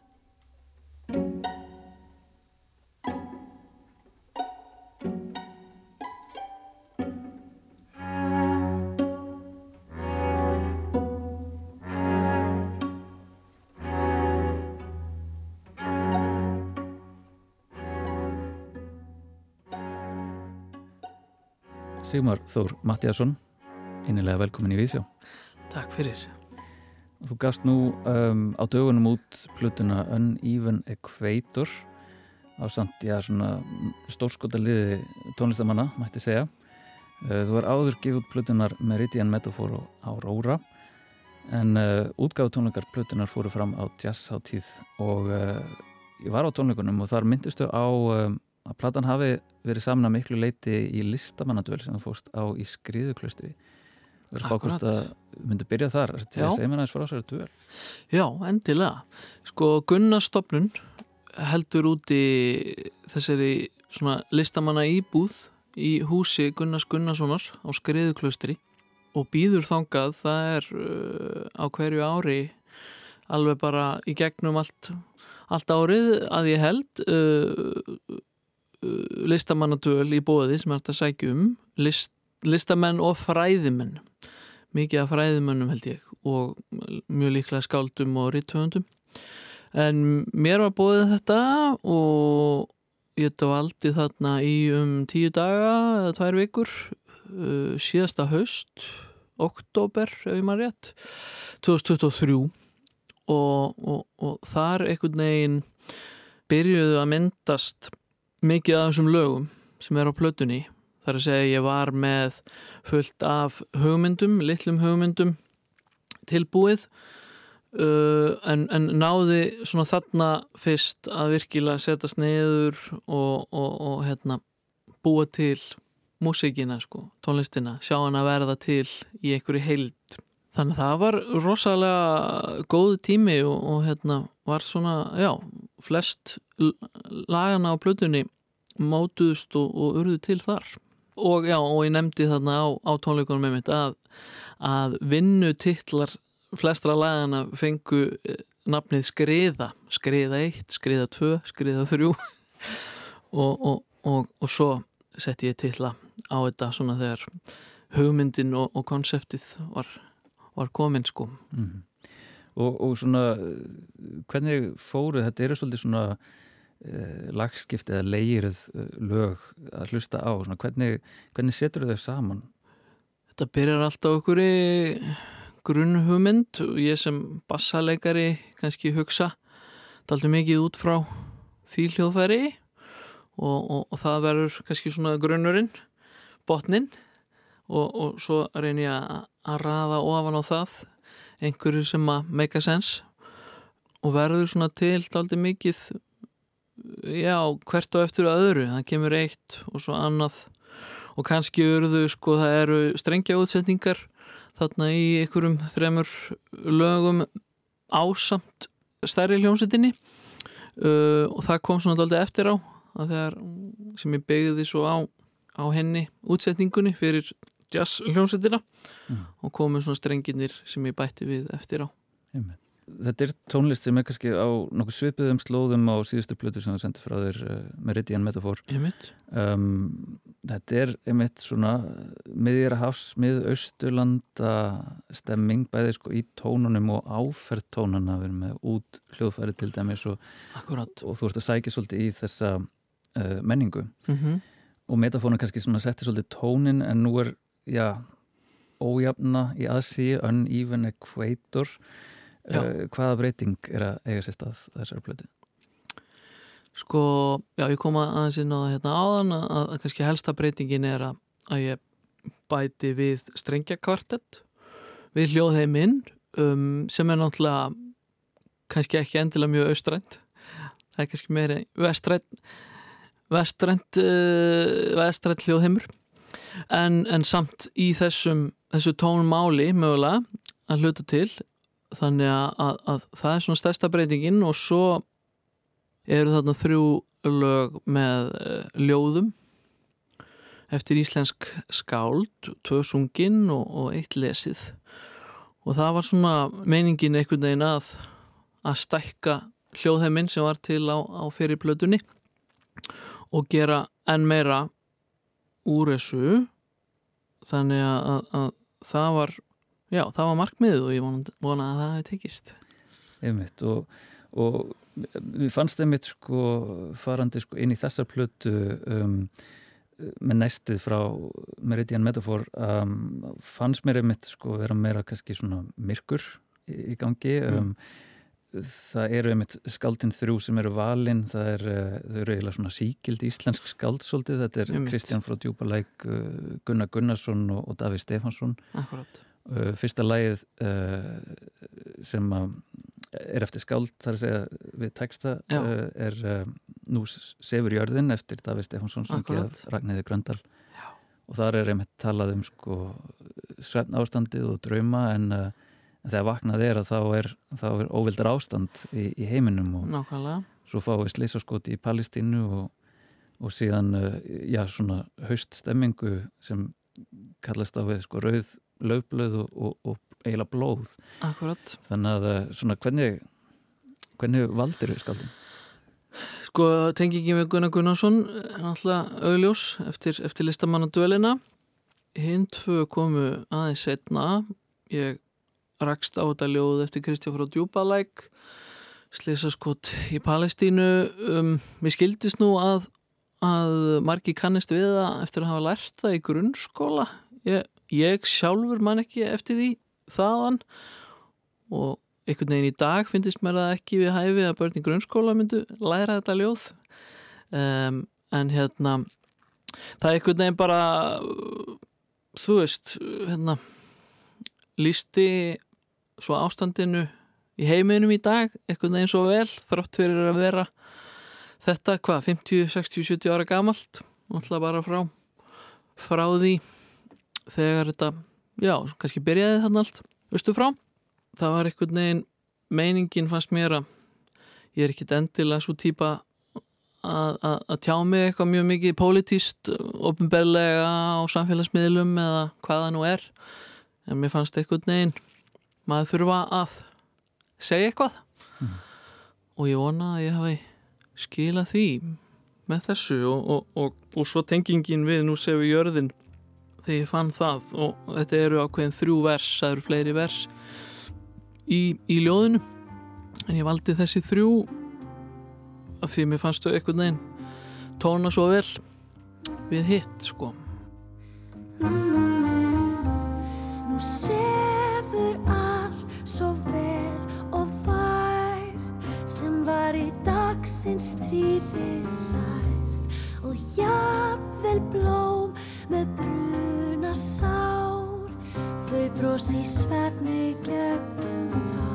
Sigmar Þór Matthíasson, innilega velkomin í Víðsjá. Takk fyrir. Þú gafst nú um, á dögunum út plötuna Uneven Equator á samt, já, svona stórskota liði tónlistamanna, mætti segja. Uh, þú var áður gefið út plötunar Meridian Metaphor á Aurora, en uh, útgáfu tónleikar plötunar fóru fram á jazzhátíð og uh, ég var á tónleikunum og þar myndistu á um, að platan hafi verið saman að miklu leiti í listamannadvöl sem þú fórst á í Skriðuklaustri. Þú verður bákvæmst að myndu byrja þar til að segja mér aðeins frá þessari dvöl. Já, endilega. Sko Gunnar Stofnun heldur úti þessari svona listamanna íbúð í húsi Gunnars Gunnarssonar á Skriðuklaustri og býður þangað, það er uh, á hverju ári alveg bara í gegnum allt, allt árið að ég held uh, listamannadvöl í boði sem er þetta að sækja um list, listamenn og fræðimenn, mikið af fræðimennum held ég og mjög líklega skáldum og rithöfundum, en mér var boðið þetta og ég dvaldi þarna í um tíu daga eða tvær vikur uh, síðasta haust, október ef ég maður rétt, tvö þúsund tuttugu og þrjú og, og, og þar einhvern veginn byrjuðu að myndast mikið af þessum lögum sem er á plötunni. Það er að segja ég var með fullt af hugmyndum, litlum hugmyndum tilbúið uh, en, en náði svona þarna fyrst að virkilega setjast niður og, og, og hérna, búa til músíkina, sko, tónlistina, sjá hana verða til í einhverju heild. Þannig að það var rosalega góð tími og, og hérna var svona, já, flest lagana á plötunni mótuðust og, og urðu til þar. Og já, og ég nefndi þarna á, á tónleikunum með mitt að, að vinnutitlar flestra lagana fengu nafnið Skriða, Skriða eitt, Skriða tvö, Skriða þrjú og, og, og, og svo setti ég titla á þetta svona þegar hugmyndin og, og konseptið var, var komin, sko. Mm. Og, og svona, hvernig fóru, þetta eru svolítið svona eh, lagskipt eða leirið lög að hlusta á, svona, hvernig, hvernig setur þau saman? Þetta byrjar alltaf okkur í grunnhugmynd og ég sem bassaleikari kannski hugsa dálítið mikið út frá því hljóðfæri og, og, og það verður kannski svona grunnurinn, botninn og, og svo reyni ég að, að raða ofan á það einhverju sem að make a sense og verður svona til dálítið mikið, já, hvert á eftir öðru, það kemur eitt og svo annað og kannski verður, sko, það eru strengjaútsetningar þarna í einhverjum þremur lögum ásamt stærri hljómsveitinni uh, og það kom svona dálítið eftir á að þegar sem ég byggði svo á, á henni útsetningunni fyrir jazz hljómsveitina mm. og komið svona strengirnir sem ég bætti við eftir á. Jum. Þetta er tónlist sem er kannski á nokkuð svipuðum slóðum á síðustu plötu sem það sendi frá þér uh, Meridian Metaphor. Um, þetta er einmitt svona miðjarðarhafs, miðausturlanda stemming bæði sko í tónunum og áferð tónana, við erum með út hljóðfæri til dæmis og, og þú ert að sækja svolítið í þessa uh, menningu Mm-hmm. og Metaphor kannski svona setti svolítið tónin en nú er, já, ójafna í aðsíu, uneven equator. Uh, hvaða breyting er að eiga sér stað þessari plötu? Sko, já, ég kom aðeins inn á það hérna áðan að, að kannski helsta breytingin er að, að ég bæti við strengjakvartett við hljóðheiminn um, sem er náttúrulega kannski ekki endilega mjög austrænt, það er kannski meira vestrænt vestrænt uh, vestrænt hljóðheimur en, en samt í þessum þessu tónmáli mögulega að hluta til. Þannig að, að, að það er svona stærsta breytingin og svo eru þarna þrjú lög með uh, ljóðum eftir íslensk skáld, tvö sungin og, og eitt lesið og það var svona meiningin einhvern veginn að að stækka hljóðheiminn sem var til á, á fyrir plötunni og gera enn meira úr þessu þannig að, að, að það var Já, það var markmiðið og ég vona að það hefði tekist. Einmitt og, og við fannst einmitt sko farandi sko inn í þessar plötu um, með næstið frá Meridian Metaphor um, fannst mér einmitt sko vera meira kannski svona myrkur í, í gangi. Um, mm. Það eru einmitt skáldin þrjú sem eru valin, það er, þau eru eiginlega svona síkild íslensk skáld svolítið, þetta er einmitt. Kristján frá Djúpalæk, Gunnar Gunnarsson og, og Davíð Stefánsson. Akkurat. Uh, fyrsta lagið uh, sem er eftir skáld þar að segja við texta uh, er uh, Nú sefur jörðin eftir Davíð Stefánsson sem gefið Ragnheiði Gröndal Já. Og þar er einmitt talað um sko svefn ástandið og drauma en, uh, en þegar vaknað er að þá er, þá er óvildar ástand í, í heiminum og Nákvæmlega. Svo fáum við slysaskot í Palestínu og, og síðan uh, já, svona hauststemmingu sem kallast á við sko rauð laufblöð og, og, og eiginlega blóð. Akkurat. Þannig að svona hvernig hvernig valdir þau skáldin? Sko tengingi með Gunnar Gunnarsson náttúrulega augljós eftir, eftir listamannadvölina. Hinn tvö komu aðeins seinna. Ég rakst á þetta ljóð eftir Kristján frá Djúpalæk, slysaskot í Palestínu. Um, mér skildist nú að að margir kannist við það eftir að hafa lært það í grunnskóla. Ég, ég sjálfur man ekki eftir því þaðan og einhvern veginn í dag finnst mér það ekki við hæfi að börn í grunnskóla myndu læra þetta ljóð. Um, en hérna, það er einhvern veginn bara, þú veist, hérna, lýsti svo ástandinu í heiminum í dag, einhvern veginn svo vel, þrátt fyrir að vera þetta, hvað, fimmtíu, sextíu, sjötíu ára gamalt, náttúrulega bara frá, frá því þegar þetta, já, kannski byrjaði þarna allt, veistu frá. Það var einhvern veginn, meiningin fannst mér að ég er ekkit endilega svo típa að, að, að tjá mig eitthvað mjög mikið pólitískt, opinberlega á samfélagsmiðlum eða hvaða nú er, en mér fannst einhvern veginn, maður þurfa að segja eitthvað mm. og ég vona að ég hafi skilað því með þessu og, og, og, og svo tengingin við nú séu jörðin þegar ég fann það og þetta eru ákveðin þrjú vers, það eru fleiri vers í, í ljóðinu en ég valdi þessi þrjú af því mér fannst þau einhvern veginn tóna svo vel við hitt sko. Nú sefur allt svo vel og vært sem var í dagsins stríði sært og jafnvel blóm með bruna sár þau bros í svefni gegnum tár.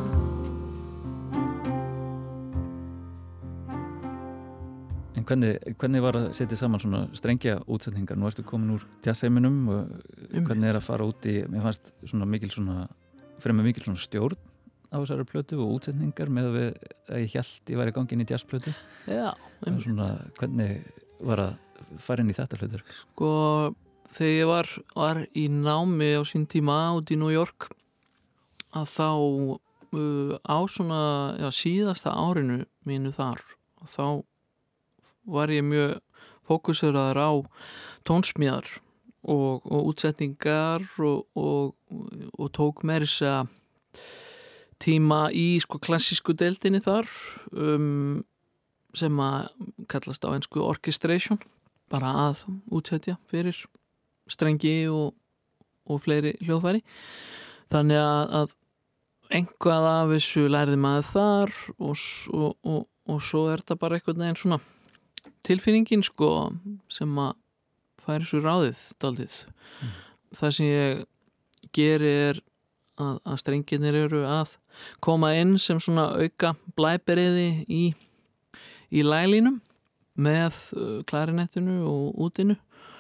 En hvernig, hvernig var að setja saman svona strengja útsetningar? Nú ertu komin úr jazzheiminum og hvernig er að fara út í, mér fannst svona mikil svona, fyrir mig mikil svona stjórn á þessari plötu og útsetningar með að, við, að ég hélt ég væri gangin í jazzplötu. Já. Svona, hvernig var að fara inn í þetta hlutur? Sko, þegar ég var, var í námi á sín tíma út í New York að þá uh, á svona já, síðasta árinu mínu þar og þá var ég mjög fókuseraður á tónsmíðar og, og útsetningar og, og, og tók meira þess að tíma í sko klassísku deildinni þar um, sem að kallast á ensku orchestration, bara að útsetja fyrir strengi og, og fleiri hljóðfæri. Þannig að, að einhvað af þessu lærði maður þar og, og, og, og svo er þetta bara einhvern veginn svona tilfinningin sko sem að færi svo ráðið daldið. Mm. Það sem ég geri er að, að strengirnir eru að koma inn sem svona auka blæberiði í, í lælínum með klarinettinu og útinu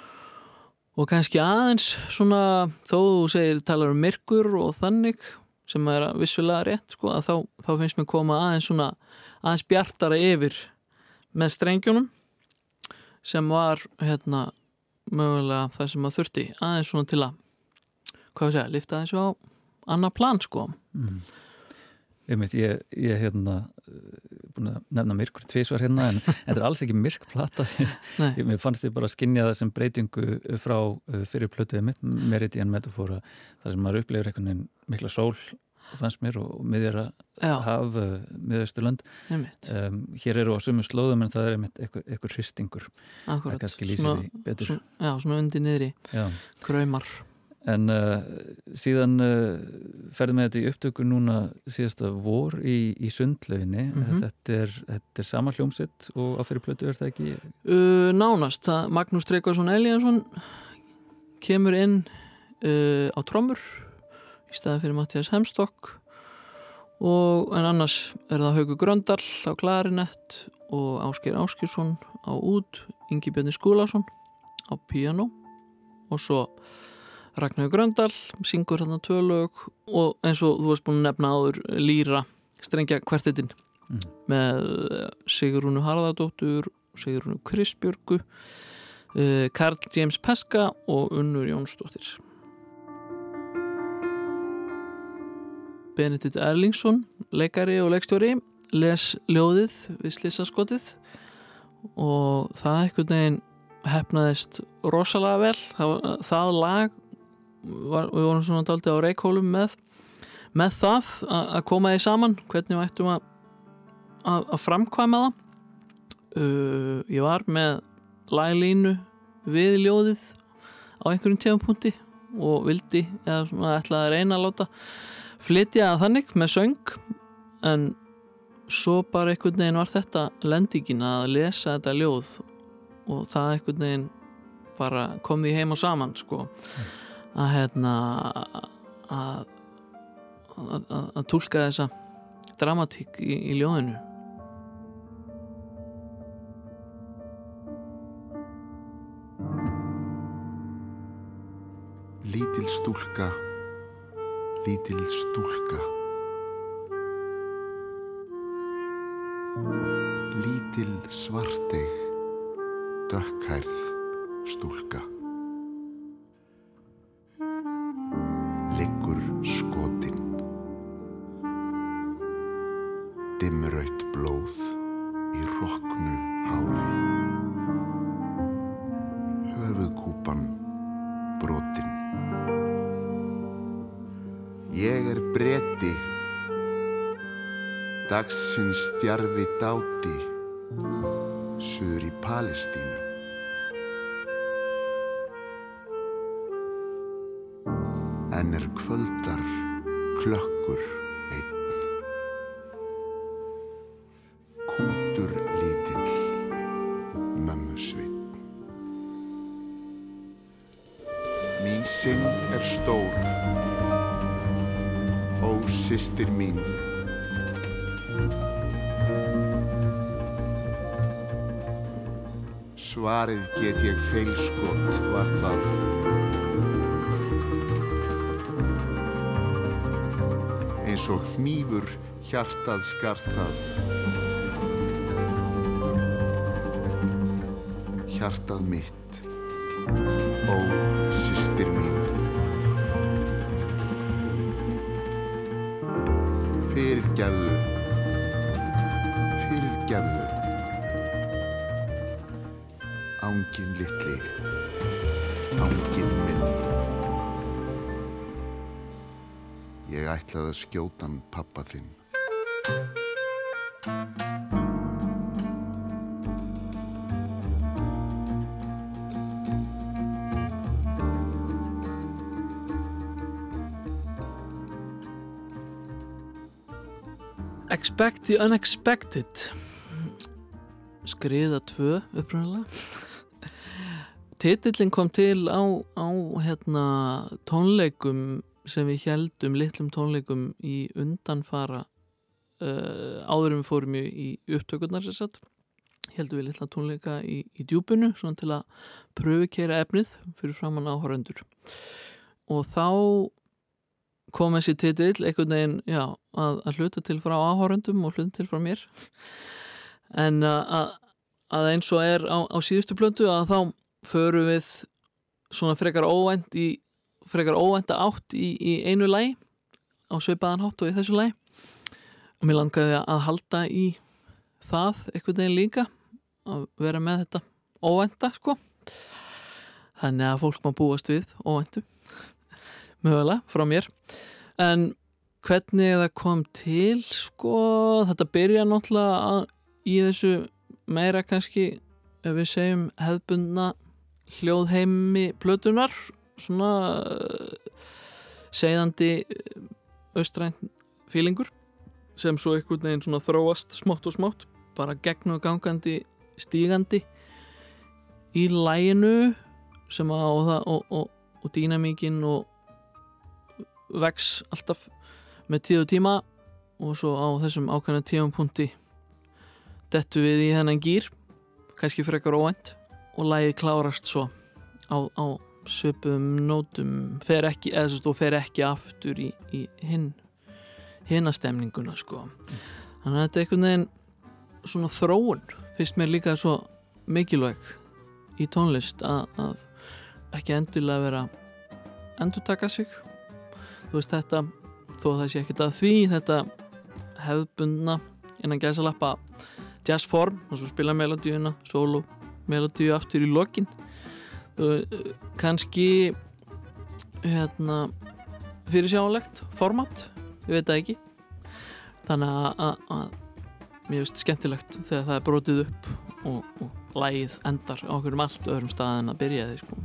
og kannski aðeins svona þó þú segir talar um myrkur og þannig sem er vissulega rétt sko að þá, þá finnst mér koma aðeins svona aðeins bjartara yfir með strengjunum sem var hérna mögulega það sem að þurfti aðeins svona til að hvað við segja, lifta þessu á annar plan sko. Mm. Ég veit, ég, ég hérna búin að nefna myrkur tvisvar hérna en þetta er alls ekki myrk plata. Ég, mér fannst ég bara að skynja það sem breytingu frá fyrir plötuðið mitt, Meridian Metaphora, þar sem maður upplifir einhvern veginn mikla sól fannst mér og miðjara haf miðausturlönd. Um, hér eru á sömu slóðum en það er einmitt einhver, einhver hristingur. Akkurat. Það kannski lýsir því betur. Svona, já, svona undir niðri. Já. Kraumar. En uh, síðan uh, ferðum við þetta í upptöku núna síðasta vor í, í Sundlauginni. Mm-hmm. Þetta er, þetta er sama hljómsveit og á fyrir plötu er það ekki? Uh, nánast. Það, Magnús Tryggvason Eliasson kemur inn uh, á trommur í staði fyrir Matthías Hemstokk og en annars er það Haukur Gröndal á klarinett og Ásgeir Áskilsson á út, Ingi Bjarni Skúlason á píanó og svo Ragnar Gröndal syngur þarna tvö lög og eins og þú varst búin að nefna áður Lýra strengja kvartettinn mm. með Sigrúnu Harðardóttur, Sigrúnu Kristbjörgu, uh, Karl James Peska og Unnur Jónsdóttir. Benedikt Erlingsson, leikari og leikstjóri, les ljóðið við Slissaskotið og það einhvern veginn heppnaðist rosalega vel. Það, það lag, var, við vorum svona dálítið á Reykhólum með, með það að, að koma því saman, hvernig við ættum að, að, að framkvæma það. Uh, ég var með laglínu við ljóðið á einhverjum tímapunkti og vildi eða svona ætlaði að reyna að láta flytja þannig með söng, en svo bara einhvern veginn var þetta lendingin að lesa þetta ljóð og það einhvern veginn bara kom því heim og saman sko, að hérna að að, að, að túlka þessa dramatík í, í ljóðinu. Lítil stúlka, lítil stúlka, lítil svarteig, dökkhærð stúlka, liggur skotin, dimmraut blóð í roknu hári, höfuðkúpan brotin. Ég er Breti, dagsins djarfi dáti, suður í Palestínu. En er kvöldar klökkur einn, kútur lítill mömmusveinn. Mín syng er stór, ó systir mín. Svarið get ég feilskot var það. Eins og hnífur hjartað skar það. Hjartað mitt, ó systir mín. Fyrirgefðu, fyrirgefðu, ánginn litli, ánginn minn. Ég ætlaði að skjóta hann pabba þinn. Expect the unexpected. Skriða tvö upprunalega. Titillinn kom til á, á hérna, tónleikum sem við héldum, litlum tónleikum í undanfara uh, áður en við fórum í, í upptökurnar sem sagt. Héldum við litla tónleika í, í djúpinu svona til að pröfukeyra efnið fyrir framan áhorfendur. Og þá kom þessi titill einhvern veginn, já, að, að hluta til frá áhorfendum og hluta til frá mér. En að, að eins og er á, á síðustu plöntu að þá förum við svona frekar óvænt í frekar óvænta átt í, í einu lagi á svipaðan hátt og í þessu lagi og mér langaði að halda í það einhvern veginn líka að vera með þetta óvænta sko, þannig að fólk má búast við óvæntu mögulega frá mér. En hvernig það kom til sko, þetta byrja náttúrulega að, í þessu meira kannski ef við segjum hefðbundna hljóðheimi plötunar, svona uh, segðandi austræn fílingur sem svo einhvern veginn svona þróast smátt og smátt, bara gegn og gangandi stígandi í laginu sem að og, og, og, og dýnamíkin og vex alltaf með tíð og tíma og svo á þessum ákveðna tímapunkti dettu við í þennan gír, kannski frekar óvænt og lagið klárast svo á, á svipum nótum, fer ekki eða svo fer ekki aftur í, í hinn hinnastemninguna sko. Þannig að þetta er einhvern veginn svona þróun, finnst mér líka svo mikilvæg í tónlist að, að ekki endilega vera endurtaka sig. Þú veist þetta, þó það sé ekkert að því, þetta hefðbundna innan gæsalappa jazzform og svo spila melodíuna, solo melodíu aftur í lokin. Kannski hérna fyrirsjáanlegt format, ég veit það ekki. Þannig að, að, að mér finnst skemmtilegt þegar það er brotið upp og, og lagið endar á okkur um allt öðrum stað en að byrjaði sko.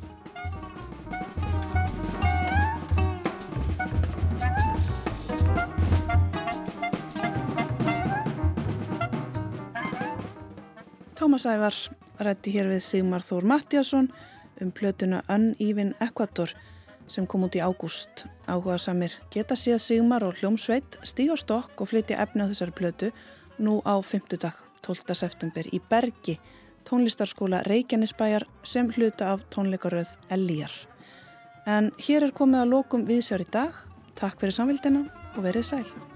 Tómas Ævar ræddi hér við Sigmar Þór Matthíasson um plötuna Uneven Equator sem kom út í ágúst. Áhugasamir geta séð Sigmar og hljómsveit stíga á stokk og flytja efni á þessari plötu nú á fimmtudag tólfta september í Bergi, tónlistarskóla Reykjanesbæjar sem hluta af tónleikaröð Elíjar. En hér er komið að lokum viðsjár í dag. Takk fyrir samfylgdina og verið sæl.